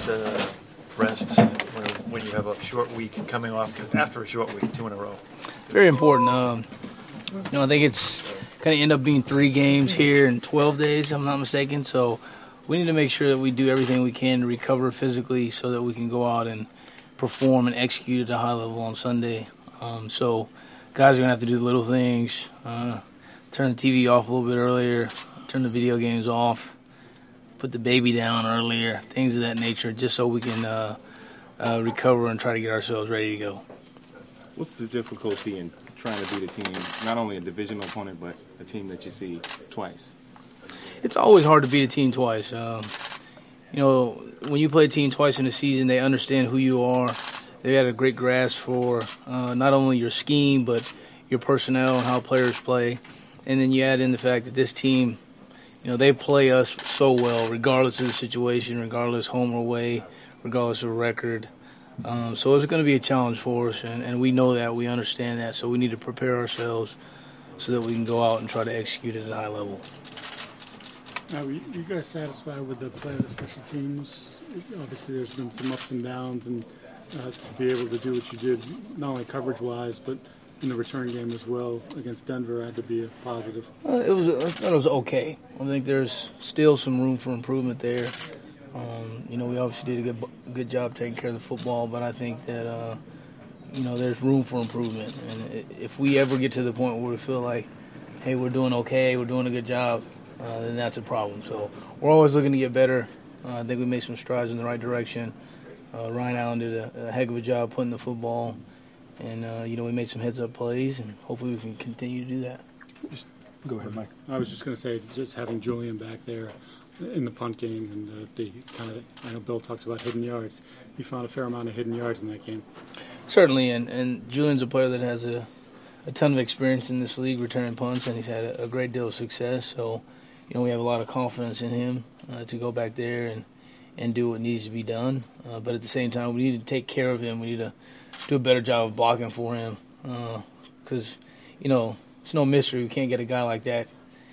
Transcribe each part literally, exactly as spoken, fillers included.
to rest when you have a short week coming off after a short week, two in a row? Very important. Um, you know, I think it's going to end up being three games here in twelve days, if I'm not mistaken. So we need to make sure that we do everything we can to recover physically so that we can go out and perform and execute at a high level on Sunday. Um, so guys are going to have to do the little things, uh, turn the T V off a little bit earlier, turn the video games off, put the baby down earlier, things of that nature, just so we can uh, uh, recover and try to get ourselves ready to go. What's the difficulty in trying to beat a team, not only a divisional opponent, but a team that you see twice? It's always hard to beat a team twice. Um, you know, when you play a team twice in a season, they understand who you are. They've got a great grasp for uh, not only your scheme, but your personnel and how players play. And then you add in the fact that this team, you know, they play us so well, regardless of the situation, regardless home or away, regardless of record. Um, so it's going to be a challenge for us, and, and we know that, we understand that, so we need to prepare ourselves so that we can go out and try to execute it at a high level. Now, are you guys satisfied with the play of the special teams? Obviously, there's been some ups and downs, and uh, to be able to do what you did, not only coverage-wise, but in the return game as well against Denver had to be a positive. Uh, it was, I thought it was okay. I think there's still some room for improvement there. Um, you know, we obviously did a good good job taking care of the football, but I think that, uh, you know, there's room for improvement. And if we ever get to the point where we feel like, hey, we're doing okay, we're doing a good job, uh, then that's a problem. So we're always looking to get better. Uh, I think we made some strides in the right direction. Uh, Ryan Allen did a, a heck of a job putting the football. And, uh, you know, we made some heads-up plays, and hopefully we can continue to do that. Just go ahead, Mike. I was just going to say, just having Julian back there in the punt game, and uh, the kind of, I know Bill talks about hidden yards. You found a fair amount of hidden yards in that game. Certainly, and, and Julian's a player that has a, a ton of experience in this league returning punts, and he's had a, a great deal of success. So, you know, we have a lot of confidence in him uh, to go back there and, and do what needs to be done. Uh, but at the same time, we need to take care of him. We need to do a better job of blocking for him because, uh, you know, it's no mystery. We can't get a guy like that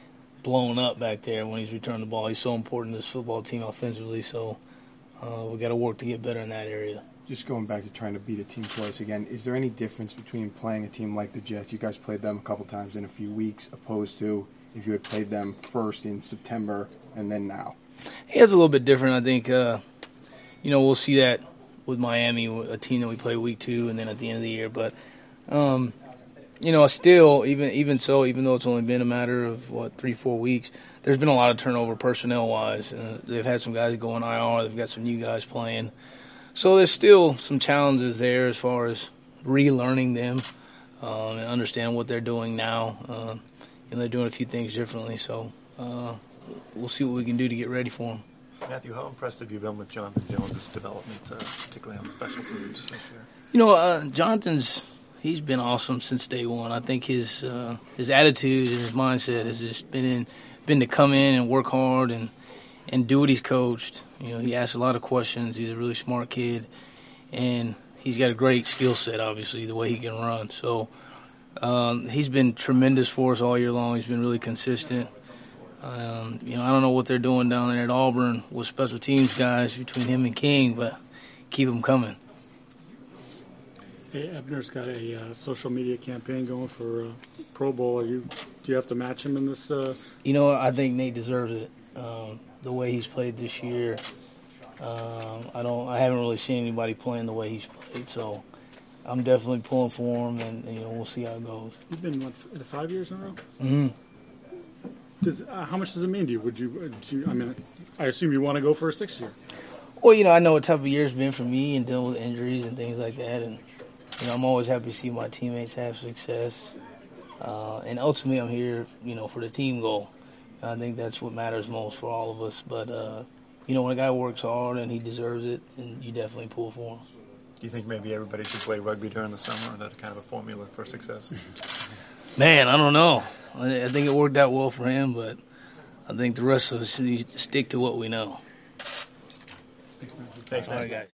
blown up back there when he's returning the ball. He's so important to this football team offensively, so uh, we got to work to get better in that area. Just going back to trying to beat a team twice again, is there any difference between playing a team like the Jets? You guys played them a couple times in a few weeks, opposed to if you had played them first in September and then now? Yeah, it's a little bit different. I think, uh, you know, we'll see that with Miami, a team that we play week two and then at the end of the year. But, um, you know, still, even even so, even though it's only been a matter of, what, three, four weeks, there's been a lot of turnover personnel-wise. Uh, they've had some guys go on I R. They've got some new guys playing. So there's still some challenges there as far as relearning them um, and understanding what they're doing now. Uh, and they're doing a few things differently. So uh, we'll see what we can do to get ready for them. Matthew, how impressed have you been with Jonathan Jones' development, uh, particularly on the special teams this year? You know, uh, Jonathan's he's been awesome since day one. I think his uh, his attitude and his mindset has just been in, been to come in and work hard and, and do what he's coached. You know, he asks a lot of questions. He's a really smart kid, and he's got a great skill set, obviously, the way he can run. So um, he's been tremendous for us all year long. He's been really consistent. Um, you know, I don't know what they're doing down there at Auburn with special teams guys between him and King, but keep them coming. Hey, Ebner's got a uh, social media campaign going for uh, Pro Bowl. Are you, do you have to match him in this? Uh... You know, I think Nate deserves it. Um, the way he's played this year, um, I don't. I haven't really seen anybody playing the way he's played, so I'm definitely pulling for him, and, and you know, we'll see how it goes. You've been what, five years in a row? Mm-hmm. Does, uh, how much does it mean to you? Would you, uh, do you? I mean, I assume you want to go for a sixth year. Well, you know, I know what type of year it's been for me and dealing with injuries and things like that, and you know, I'm always happy to see my teammates have success. Uh, and ultimately, I'm here, you know, for the team goal. I think that's what matters most for all of us. But uh, you know, when a guy works hard and he deserves it, and you definitely pull for him. Do you think maybe everybody should play rugby during the summer? Is that kind of a formula for success? Man, I don't know. I think it worked out well for him, but I think the rest of us need to stick to what we know. Thanks, man. Thanks, man. All right, guys.